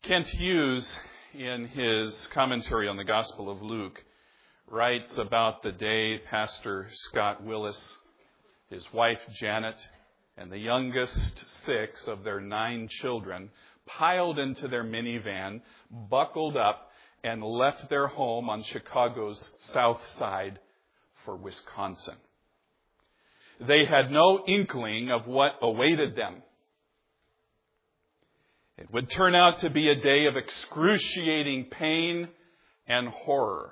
Kent Hughes, in his commentary on the Gospel of Luke, writes about the day Pastor Scott Willis, his wife Janet, and the youngest 6 of their 9 children piled into their minivan, buckled up, and left their home on Chicago's south side for Wisconsin. They had no inkling of what awaited them. It would turn out to be a day of excruciating pain and horror.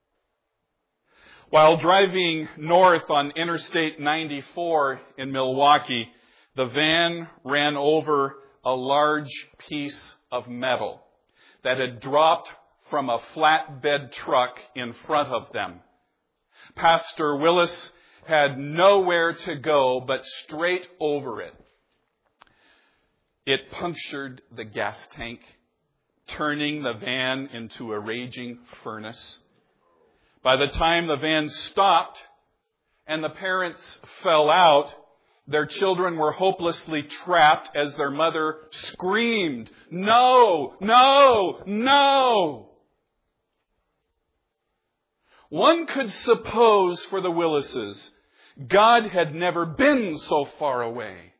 While driving north on Interstate 94 in Milwaukee, the van ran over a large piece of metal that had dropped from a flatbed truck in front of them. Pastor Willis had nowhere to go but straight over it. It punctured the gas tank, turning the van into a raging furnace. By the time the van stopped and the parents fell out, their children were hopelessly trapped as their mother screamed, "No, no, no!" One could suppose for the Willises, God had never been so far away.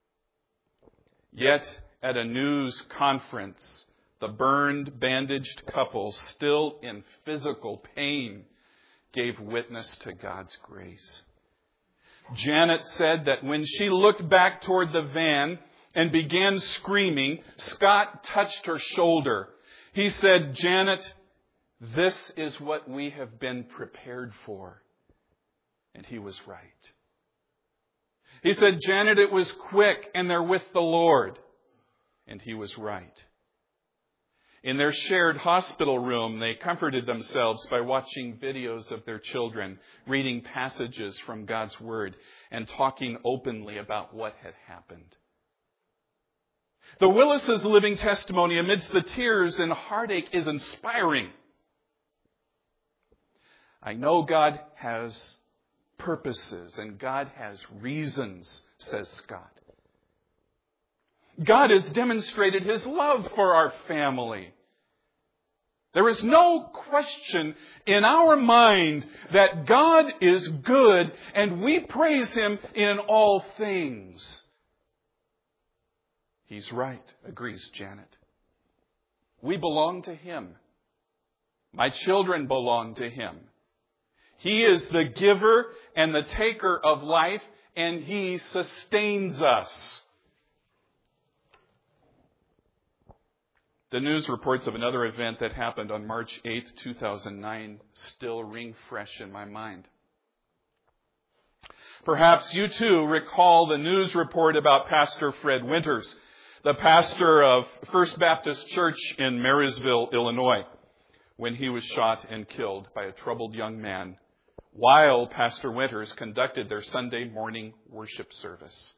Yet, at a news conference, the burned, bandaged couple, still in physical pain, gave witness to God's grace. Janet said that when she looked back toward the van and began screaming, Scott touched her shoulder. He said, "Janet, this is what we have been prepared for." And he was right. He said, "Janet, it was quick and they're with the Lord." And he was right. In their shared hospital room, they comforted themselves by watching videos of their children, reading passages from God's Word, and talking openly about what had happened. The Willises' living testimony amidst the tears and heartache is inspiring. I know God has purposes and God has reasons, says Scott. God has demonstrated His love for our family. There is no question in our mind that God is good and we praise Him in all things. He's right, agrees Janet. We belong to Him. My children belong to Him. He is the giver and the taker of life, and He sustains us. The news reports of another event that happened on March 8, 2009 still ring fresh in my mind. Perhaps you too recall the news report about Pastor Fred Winters, the pastor of First Baptist Church in Marysville, Illinois, when he was shot and killed by a troubled young man while Pastor Winters conducted their Sunday morning worship service.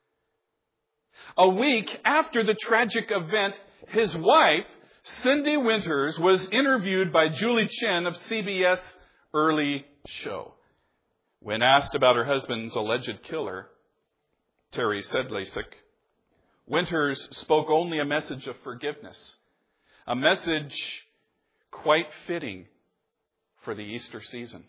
A week after the tragic event, his wife, Cindy Winters, was interviewed by Julie Chen of CBS Early Show. When asked about her husband's alleged killer, Terry Sedlacek, Winters spoke only a message of forgiveness, a message quite fitting for the Easter season.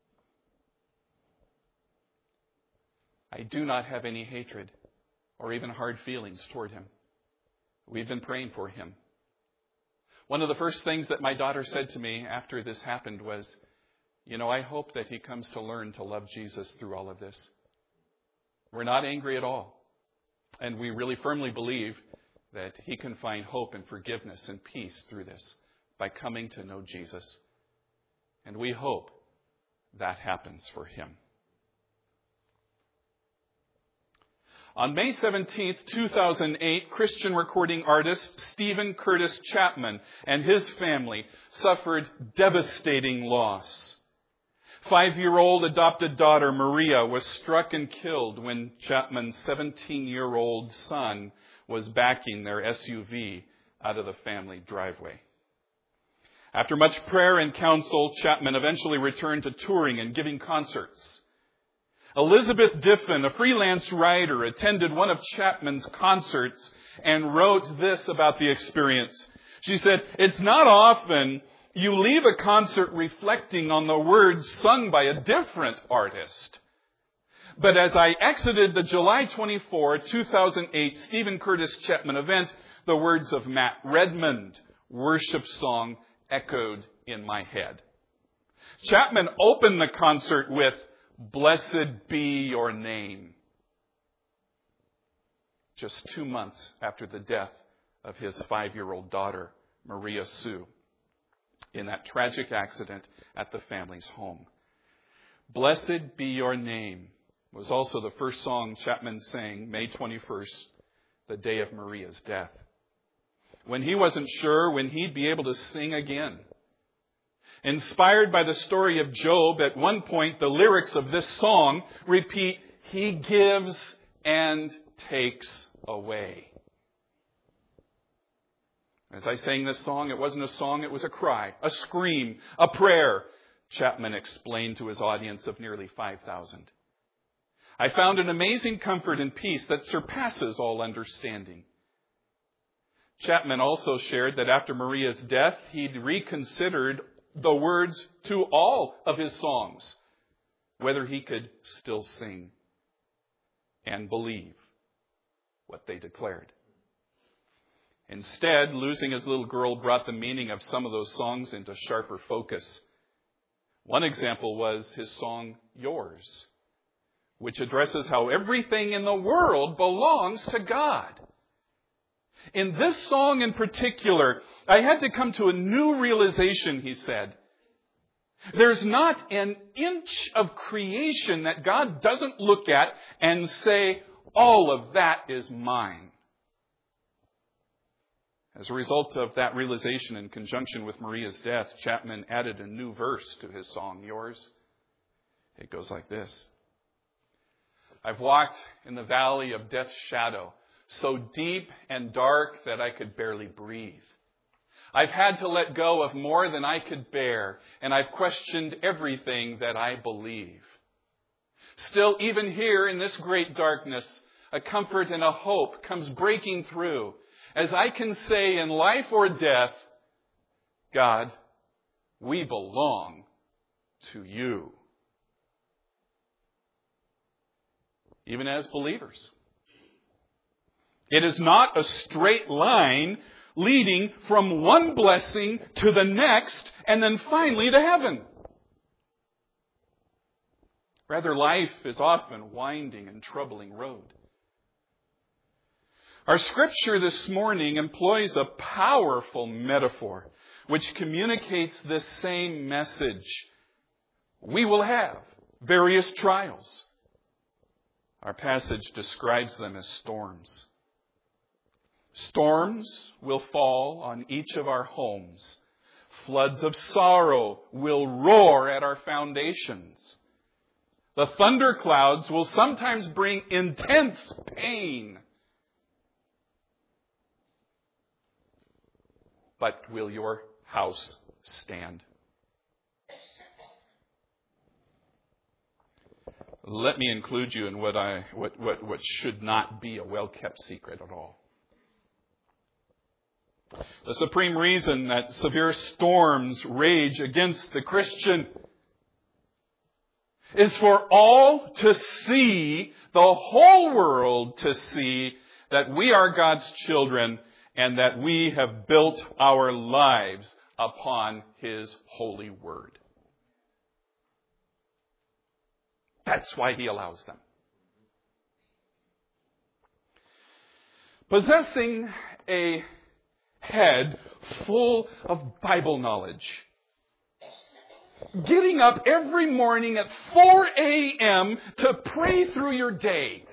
I do not have any hatred or even hard feelings toward him. We've been praying for him. One of the first things that my daughter said to me after this happened was, I hope that he comes to learn to love Jesus through all of this. We're not angry at all. And we really firmly believe that he can find hope and forgiveness and peace through this by coming to know Jesus. And we hope that happens for him. On May 17, 2008, Christian recording artist Stephen Curtis Chapman and his family suffered devastating loss. 5-year-old adopted daughter Maria was struck and killed when Chapman's 17-year-old son was backing their SUV out of the family driveway. After much prayer and counsel, Chapman eventually returned to touring and giving concerts. Elizabeth Diffin, a freelance writer, attended one of Chapman's concerts and wrote this about the experience. She said, it's not often you leave a concert reflecting on the words sung by a different artist. But as I exited the July 24, 2008 Stephen Curtis Chapman event, the words of Matt Redmond, worship song, echoed in my head. Chapman opened the concert with, "Blessed be your name," just 2 months after the death of his 5-year-old daughter, Maria Sue, in that tragic accident at the family's home. "Blessed be your name" was also the first song Chapman sang May 21st, the day of Maria's death, when he wasn't sure when he'd be able to sing again. Inspired by the story of Job, at one point the lyrics of this song repeat, "He gives and takes away." As I sang this song, it wasn't a song, it was a cry, a scream, a prayer, Chapman explained to his audience of nearly 5,000. I found an amazing comfort and peace that surpasses all understanding. Chapman also shared that after Maria's death, he'd reconsidered the words to all of his songs, whether he could still sing and believe what they declared. Instead, losing his little girl brought the meaning of some of those songs into sharper focus. One example was his song, "Yours," which addresses how everything in the world belongs to God. In this song in particular, I had to come to a new realization, he said. There's not an inch of creation that God doesn't look at and say, all of that is mine. As a result of that realization in conjunction with Maria's death, Chapman added a new verse to his song, "Yours." It goes like this. "I've walked in the valley of death's shadow, so deep and dark that I could barely breathe. I've had to let go of more than I could bear, and I've questioned everything that I believe. Still, even here in this great darkness, a comfort and a hope comes breaking through, as I can say in life or death, God, we belong to you." Even as believers, it is not a straight line leading from one blessing to the next and then finally to heaven. Rather, life is often a winding and troubling road. Our scripture this morning employs a powerful metaphor which communicates this same message. We will have various trials. Our passage describes them as storms. Storms will fall on each of our homes. Floods of sorrow will roar at our foundations. The thunderclouds will sometimes bring intense pain. But will your house stand? Let me include you in what should not be a well-kept secret at all. The supreme reason that severe storms rage against the Christian is for all to see, the whole world to see, that we are God's children and that we have built our lives upon His holy word. That's why He allows them. Possessing a head full of Bible knowledge, getting up every morning at 4 a.m. to pray through your day,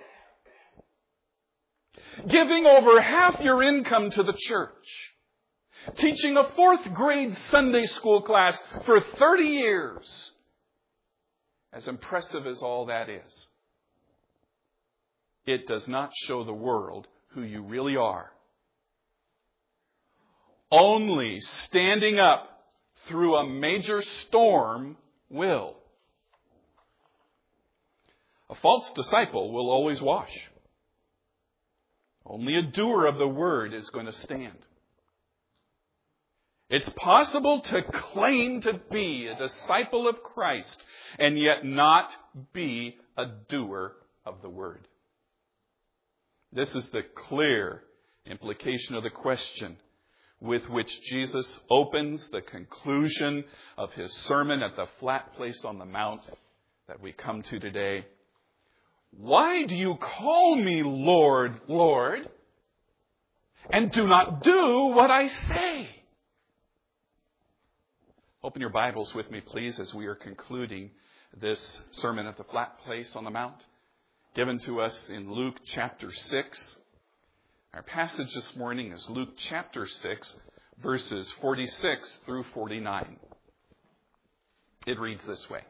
giving over half your income to the church, teaching a 4th grade Sunday school class for 30 years, as impressive as all that is, it does not show the world who you really are. Only standing up through a major storm will. A false disciple will always wash. Only a doer of the word is going to stand. It's possible to claim to be a disciple of Christ and yet not be a doer of the word. This is the clear implication of the question with which Jesus opens the conclusion of his sermon at the flat place on the mount that we come to today. Why do you call me Lord, Lord, and do not do what I say? Open your Bibles with me, please, as we are concluding this sermon at the flat place on the mount, given to us in Luke chapter 6. Our passage this morning is Luke chapter 6, verses 46 through 49. It reads this way.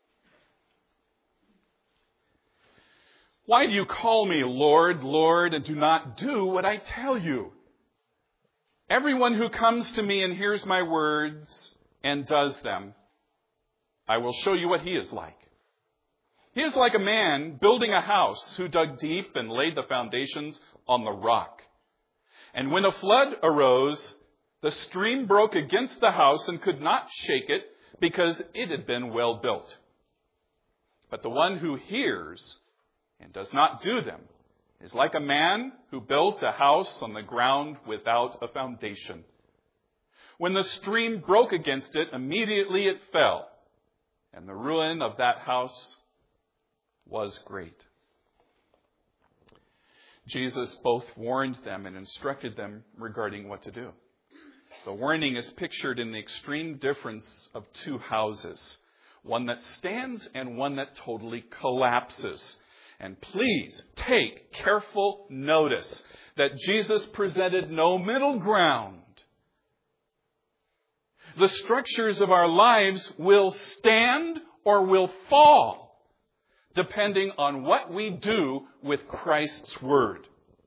Why do you call me Lord, Lord, and do not do what I tell you? Everyone who comes to me and hears my words and does them, I will show you what he is like. He is like a man building a house who dug deep and laid the foundations on the rock. And when a flood arose, the stream broke against the house and could not shake it because it had been well built. But the one who hears and does not do them is like a man who built a house on the ground without a foundation. When the stream broke against it, immediately it fell, and the ruin of that house was great. Jesus both warned them and instructed them regarding what to do. The warning is pictured in the extreme difference of two houses, one that stands and one that totally collapses. And please take careful notice that Jesus presented no middle ground. The structures of our lives will stand or will fall, depending on what we do with Christ's word.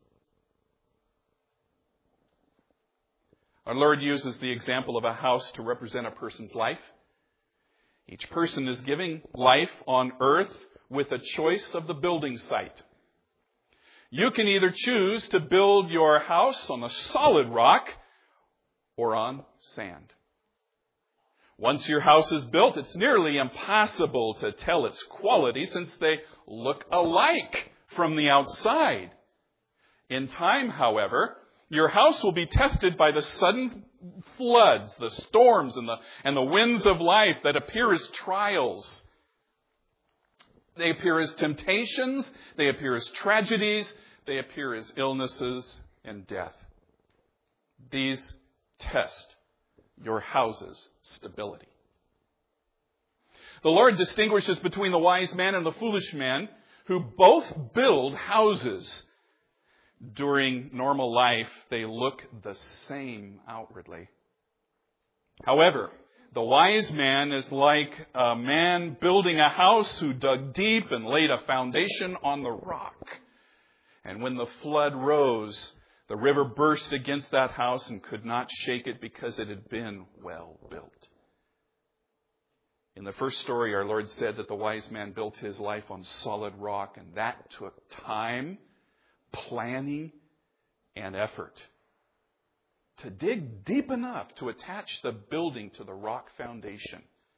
Our Lord uses the example of a house to represent a person's life. Each person is giving life on earth with a choice of the building site. You can either choose to build your house on a solid rock or on sand. Once your house is built, it's nearly impossible to tell its quality since they look alike from the outside. In time, however, your house will be tested by the sudden floods, the storms, and the winds of life that appear as trials. They appear as temptations, they appear as tragedies, they appear as illnesses and death. These test your house's stability. The Lord distinguishes between the wise man and the foolish man, who both build houses. During normal life, they look the same outwardly. However, the wise man is like a man building a house who dug deep and laid a foundation on the rock. And when the flood rose, the river burst against that house and could not shake it because it had been well built. In the first story, our Lord said that the wise man built his life on solid rock, and that took time, planning, and effort to dig deep enough to attach the building to the rock foundation.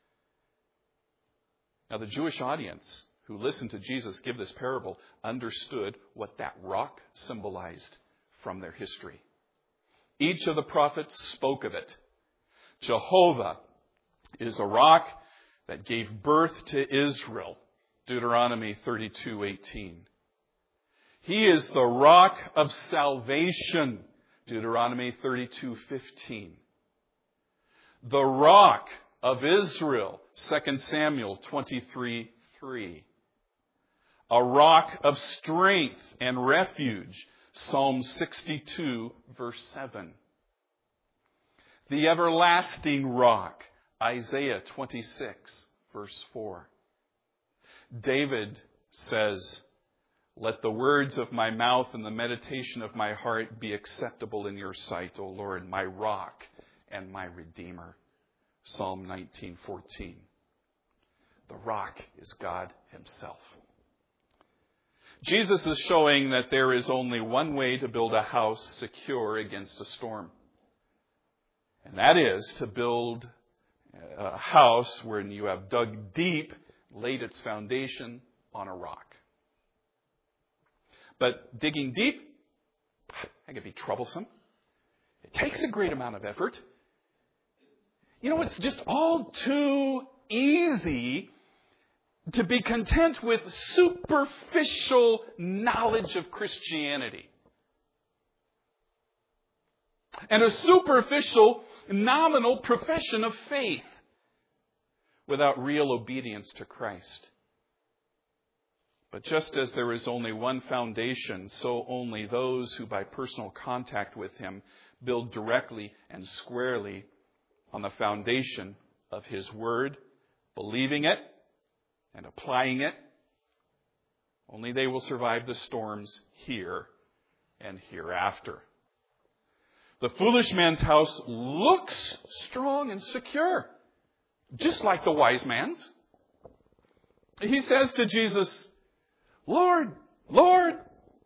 Now, the Jewish audience who listened to Jesus give this parable understood what that rock symbolized from their history. Each of the prophets spoke of it. Jehovah is a rock that gave birth to Israel, Deuteronomy 32:18. He is the rock of salvation, Deuteronomy 32:15. The rock of Israel, 2 Samuel 23:3. A rock of strength and refuge, Psalm 62, verse 7. The everlasting rock, Isaiah 26, verse 4. David says, "Let the words of my mouth and the meditation of my heart be acceptable in your sight, O Lord, my rock and my redeemer." Psalm 19:14. The rock is God himself. Jesus is showing that there is only one way to build a house secure against a storm. And that is to build a house wherein you have dug deep, laid its foundation on a rock. But digging deep, that can be troublesome. It takes a great amount of effort. You know, it's just all too easy to be content with superficial knowledge of Christianity. And a superficial, nominal profession of faith without real obedience to Christ. But just as there is only one foundation, so only those who by personal contact with Him build directly and squarely on the foundation of His Word, believing it and applying it, only they will survive the storms here and hereafter. The foolish man's house looks strong and secure, just like the wise man's. He says to Jesus, "Lord, Lord."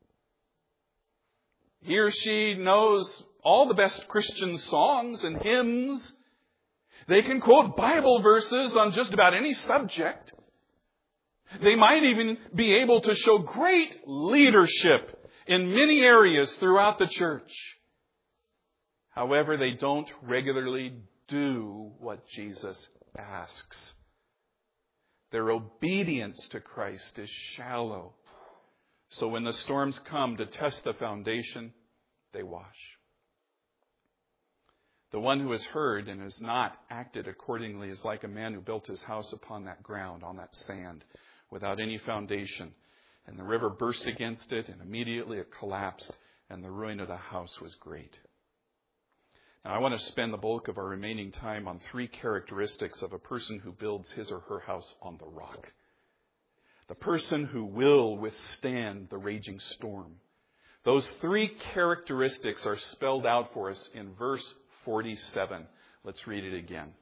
He or she knows all the best Christian songs and hymns. They can quote Bible verses on just about any subject. They might even be able to show great leadership in many areas throughout the church. However, they don't regularly do what Jesus asks. Their obedience to Christ is shallow. So when the storms come to test the foundation, they wash. The one who has heard and has not acted accordingly is like a man who built his house upon that ground, on that sand, without any foundation. And the river burst against it, and immediately it collapsed, and the ruin of the house was great. Now, I want to spend the bulk of our remaining time on three characteristics of a person who builds his or her house on the rock. The person who will withstand the raging storm. Those three characteristics are spelled out for us in verse 47. Let's read it again.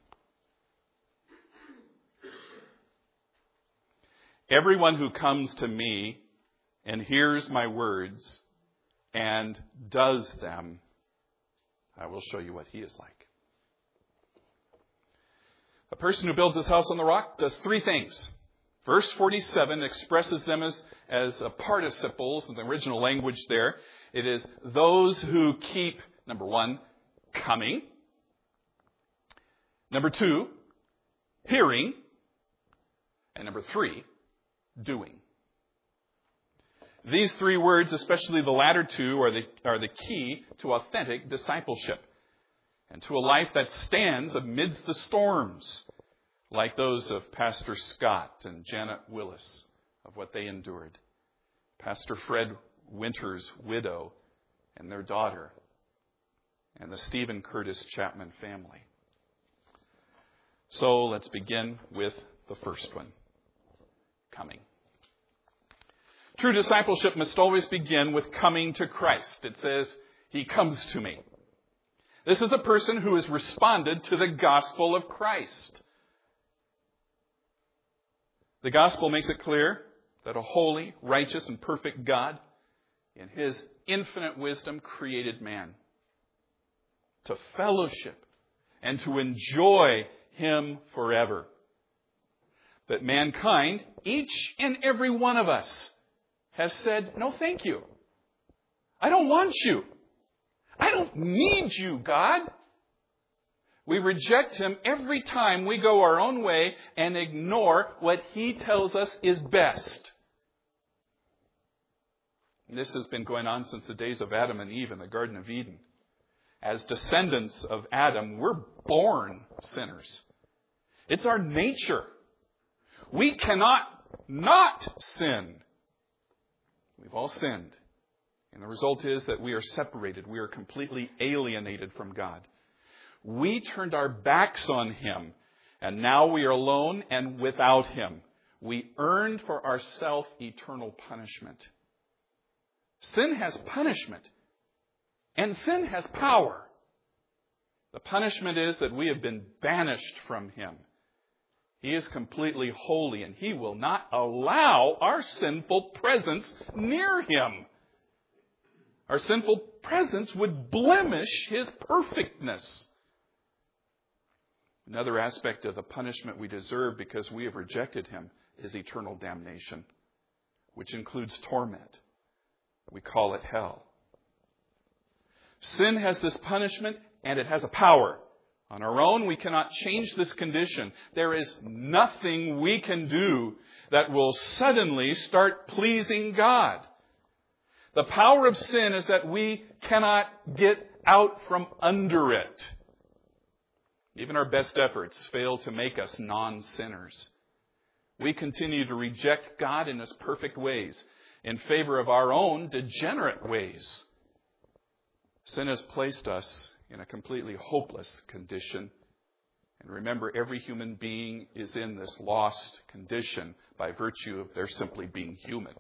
Everyone who comes to me and hears my words and does them, I will show you what he is like. A person who builds his house on the rock does three things. Verse 47 expresses them as participles in the original language there. It is those who keep, number one, coming. Number two, hearing. And number three, doing. These three words, especially the latter two, are the key to authentic discipleship and to a life that stands amidst the storms, like those of Pastor Scott and Janet Willis, of what they endured. Pastor Fred Winter's widow and their daughter, and the Stephen Curtis Chapman family. So let's begin with the first one, coming. True discipleship must always begin with coming to Christ. It says, He comes to me. This is a person who has responded to the gospel of Christ. The gospel makes it clear that a holy, righteous, and perfect God, in His infinite wisdom, created man to fellowship and to enjoy Him forever. But mankind, each and every one of us, has said, no, thank you. I don't want you. I don't need you, God. We reject Him every time we go our own way and ignore what He tells us is best. And this has been going on since the days of Adam and Eve in the Garden of Eden. As descendants of Adam, we're born sinners. It's our nature. We cannot not sin. We've all sinned. And the result is that we are separated. We are completely alienated from God. We turned our backs on Him, and now we are alone and without Him. We earned for ourselves eternal punishment. Sin has punishment, and sin has power. The punishment is that we have been banished from Him. He is completely holy, and He will not allow our sinful presence near Him. Our sinful presence would blemish His perfectness. Another aspect of the punishment we deserve because we have rejected him is eternal damnation, which includes torment. We call it hell. Sin has this punishment, and it has a power. On our own, we cannot change this condition. There is nothing we can do that will suddenly start pleasing God. The power of sin is that we cannot get out from under it. Even our best efforts fail to make us non-sinners. We continue to reject God in His perfect ways in favor of our own degenerate ways. Sin has placed us in a completely hopeless condition. And remember, every human being is in this lost condition by virtue of their simply being human.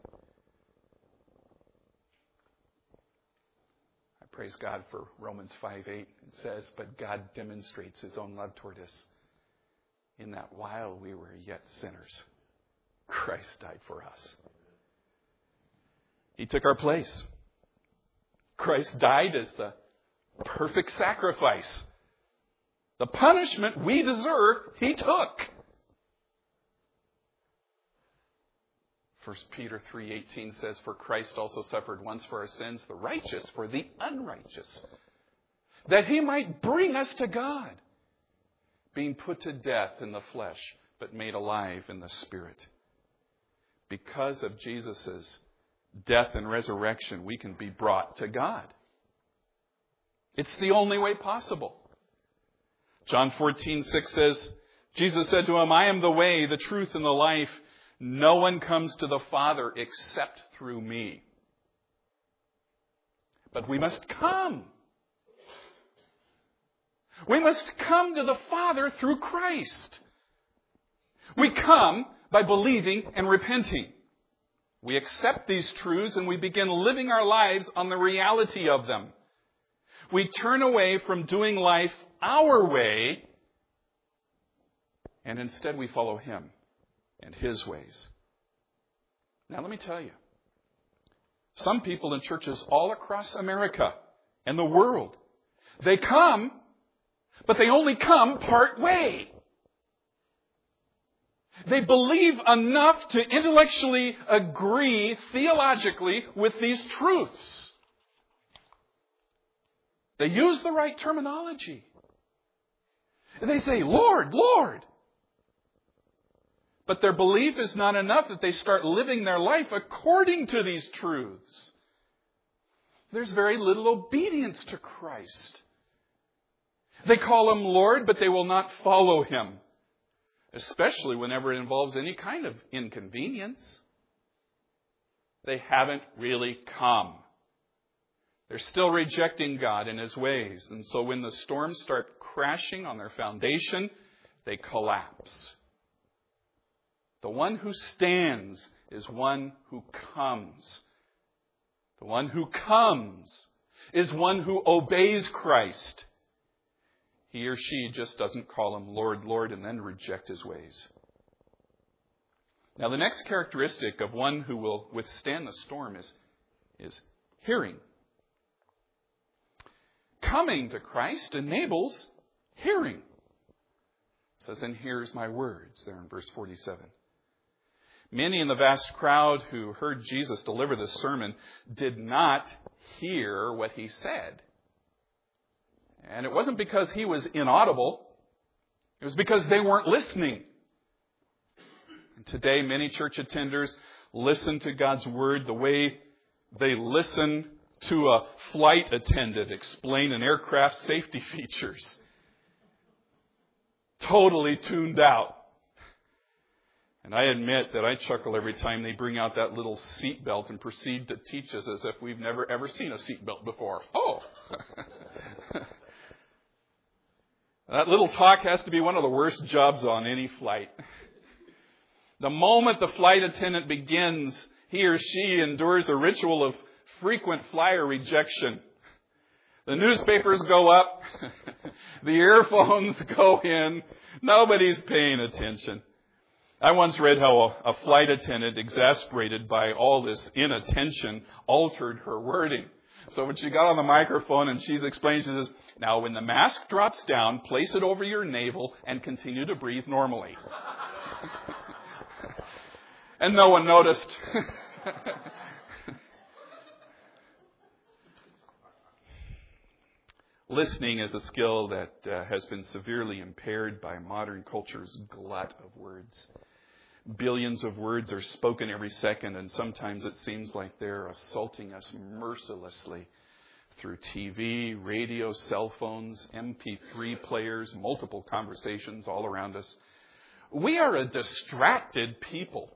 I praise God for Romans 5:8. It says, "But God demonstrates His own love toward us, in that while we were yet sinners, Christ died for us." He took our place. Christ died as the perfect sacrifice. The punishment we deserve, He took. 1 Peter 3:18 says, "For Christ also suffered once for our sins, the righteous for the unrighteous, that He might bring us to God, being put to death in the flesh, but made alive in the Spirit." Because of Jesus' death and resurrection, we can be brought to God. It's the only way possible. John 14:6 says, Jesus said to him, "I am the way, the truth, and the life. No one comes to the Father except through me." But we must come. We must come to the Father through Christ. We come by believing and repenting. We accept these truths and we begin living our lives on the reality of them. We turn away from doing life our way, and instead we follow Him and His ways. Now let me tell you, some people in churches all across America and the world, they come, but they only come part way. They believe enough to intellectually agree theologically with these truths. They use the right terminology. They say, "Lord, Lord." But their belief is not enough that they start living their life according to these truths. There's very little obedience to Christ. They call Him Lord, but they will not follow Him, especially whenever it involves any kind of inconvenience. They haven't really come. They're still rejecting God and His ways. And so when the storms start crashing on their foundation, they collapse. The one who stands is one who comes. The one who comes is one who obeys Christ. He or she just doesn't call Him Lord, Lord, and then reject His ways. Now, the next characteristic of one who will withstand the storm is hearing. Coming to Christ enables hearing. It says, "And hears my words," there in verse 47. Many in the vast crowd who heard Jesus deliver this sermon did not hear what He said. And it wasn't because He was inaudible. It was because they weren't listening. And today, many church attenders listen to God's Word the way they listen to a flight attendant explain an aircraft's safety features. Totally tuned out. And I admit that I chuckle every time they bring out that little seatbelt and proceed to teach us as if we've never ever seen a seatbelt before. Oh! That little talk has to be one of the worst jobs on any flight. The moment the flight attendant begins, he or she endures a ritual of frequent flyer rejection. The newspapers go up. The earphones go in. Nobody's paying attention. I once read how a flight attendant, exasperated by all this inattention, altered her wording. So when she got on the microphone and she's explaining, she says, now when the mask drops down, place it over your navel and continue to breathe normally. And no one noticed. Listening is a skill that has been severely impaired by modern culture's glut of words. Billions of words are spoken every second, and sometimes it seems like they're assaulting us mercilessly through TV, radio, cell phones, MP3 players, multiple conversations all around us. We are a distracted people.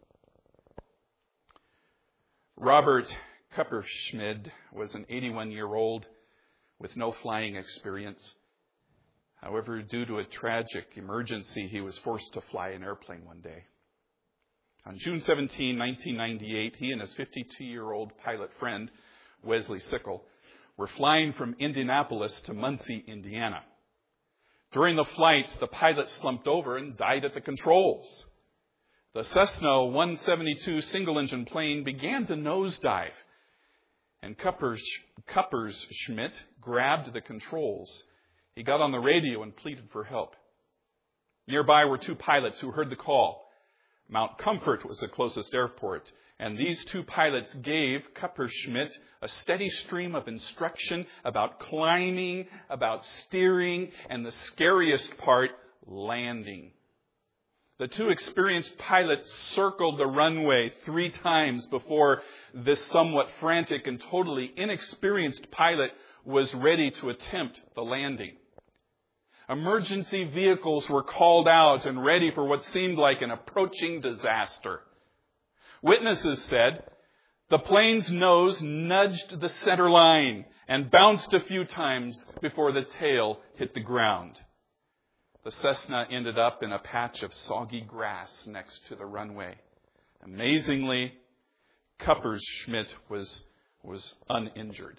Robert Kupperschmid was an 81-year-old with no flying experience. However, due to a tragic emergency, he was forced to fly an airplane one day. On June 17, 1998, he and his 52-year-old pilot friend, Wesley Sickle, were flying from Indianapolis to Muncie, Indiana. During the flight, the pilot slumped over and died at the controls. The Cessna 172 single-engine plane began to nosedive, and Kupperschmid grabbed the controls. He got on the radio and pleaded for help. Nearby were two pilots who heard the call. Mount Comfort was the closest airport, and these two pilots gave Kupperschmid a steady stream of instruction about climbing, about steering, and the scariest part, landing. The two experienced pilots circled the runway 3 times before this somewhat frantic and totally inexperienced pilot was ready to attempt the landing. Emergency vehicles were called out and ready for what seemed like an approaching disaster. Witnesses said the plane's nose nudged the center line and bounced a few times before the tail hit the ground. The Cessna ended up in a patch of soggy grass next to the runway. Amazingly, Kupperschmid was uninjured.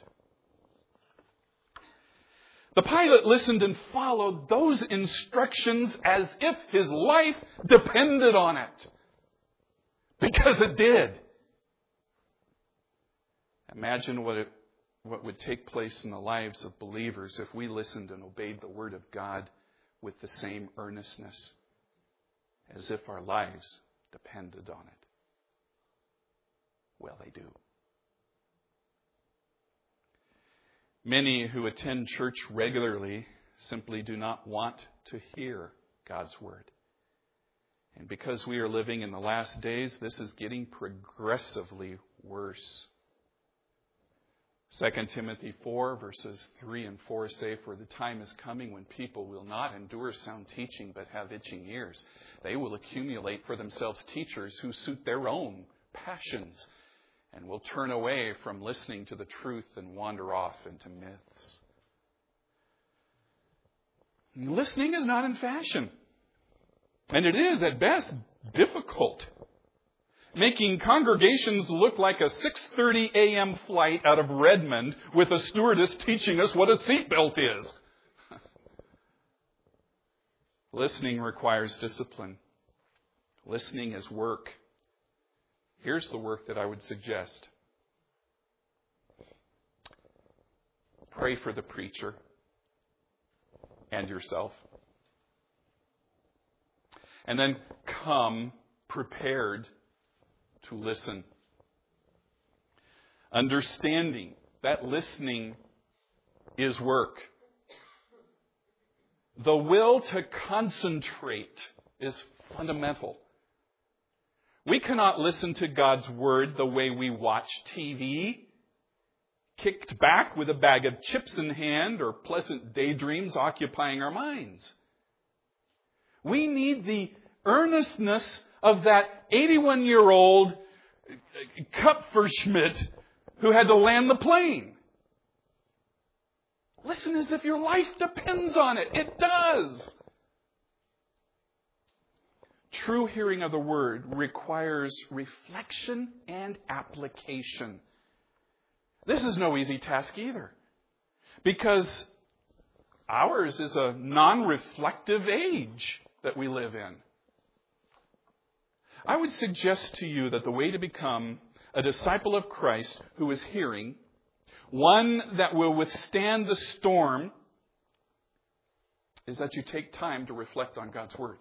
The pilot listened and followed those instructions as if his life depended on it. Because it did. Imagine what would take place in the lives of believers if we listened and obeyed the Word of God with the same earnestness as if our lives depended on it. Well, they do. Many who attend church regularly simply do not want to hear God's Word. And because we are living in the last days, this is getting progressively worse. 2 Timothy 4, verses 3 and 4 say, for the time is coming when people will not endure sound teaching, but have itching ears. They will accumulate for themselves teachers who suit their own passions, and will turn away from listening to the truth and wander off into myths. Listening is not in fashion. And it is, at best, difficult. Making congregations look like a 6:30 a.m. flight out of Redmond with a stewardess teaching us what a seatbelt is. Listening requires discipline. Listening is work. Here's the work that I would suggest. Pray for the preacher and yourself. And then come prepared to listen. Understanding that listening is work. The will to concentrate is fundamental. We cannot listen to God's Word the way we watch TV, kicked back with a bag of chips in hand or pleasant daydreams occupying our minds. We need the earnestness of that 81-year-old Kupferschmidt who had to land the plane. Listen as if your life depends on it. It does. True hearing of the Word requires reflection and application. This is no easy task either, because ours is a non-reflective age that we live in. I would suggest to you that the way to become a disciple of Christ who is hearing one that will withstand the storm, is that you take time to reflect on God's Word.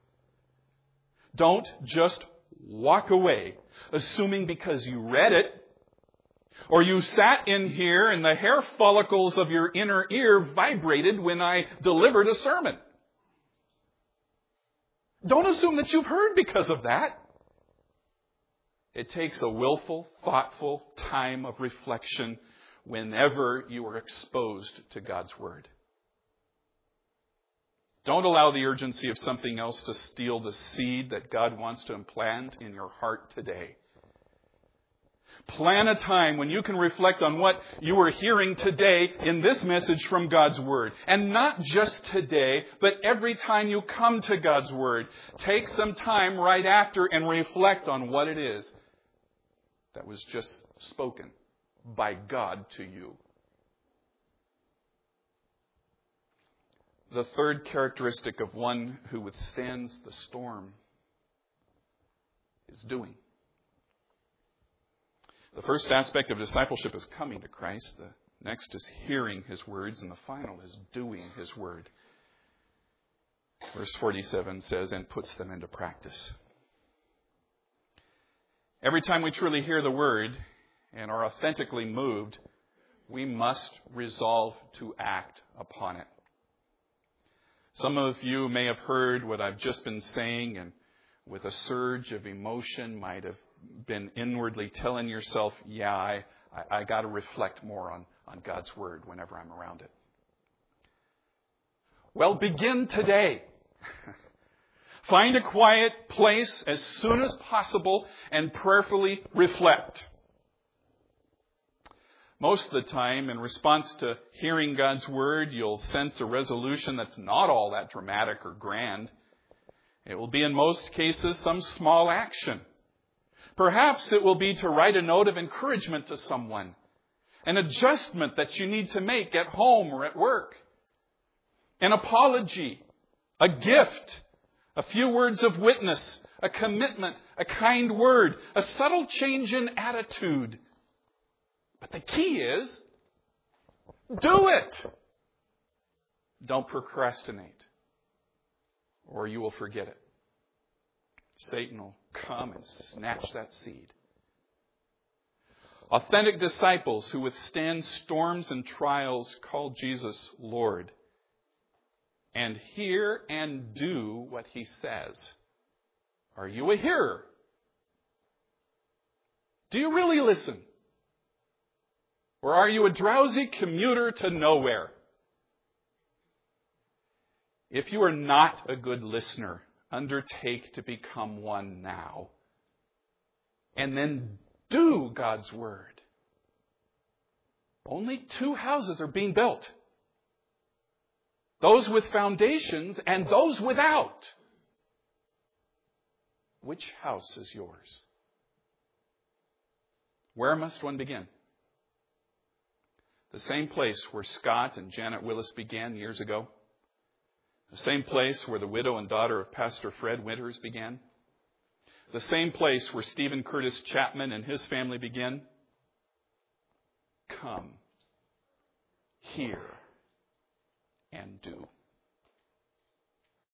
Don't just walk away assuming because you read it or you sat in here and the hair follicles of your inner ear vibrated when I delivered a sermon. Don't assume that you've heard because of that. It takes a willful, thoughtful time of reflection whenever you are exposed to God's Word. Don't allow the urgency of something else to steal the seed that God wants to implant in your heart today. Plan a time when you can reflect on what you are hearing today in this message from God's Word. And not just today, but every time you come to God's Word. Take some time right after and reflect on what it is that was just spoken by God to you. The third characteristic of one who withstands the storm is doing. The first aspect of discipleship is coming to Christ. The next is hearing His words. And the final is doing His word. Verse 47 says, and puts them into practice. Every time we truly hear the word and are authentically moved, we must resolve to act upon it. Some of you may have heard what I've just been saying and with a surge of emotion might have been inwardly telling yourself, yeah, I got to reflect more on God's Word whenever I'm around it. Well, begin today. Find a quiet place as soon as possible and prayerfully reflect. Most of the time, in response to hearing God's Word, you'll sense a resolution that's not all that dramatic or grand. It will be, in most cases, some small action. Perhaps it will be to write a note of encouragement to someone, an adjustment that you need to make at home or at work, an apology, a gift, a few words of witness, a commitment, a kind word, a subtle change in attitude. But the key is, do it. Don't procrastinate, or you will forget it. Satan will come and snatch that seed. Authentic disciples who withstand storms and trials call Jesus Lord and hear and do what He says. Are you a hearer? Do you really listen? Or are you a drowsy commuter to nowhere? If you are not a good listener, undertake to become one now. And then do God's Word. Only 2 houses are being built. Those with foundations and those without. Which house is yours? Where must one begin? The same place where Scott and Janet Willis began years ago. The same place where the widow and daughter of Pastor Fred Winters began. The same place where Stephen Curtis Chapman and his family began. Come, hear, and do.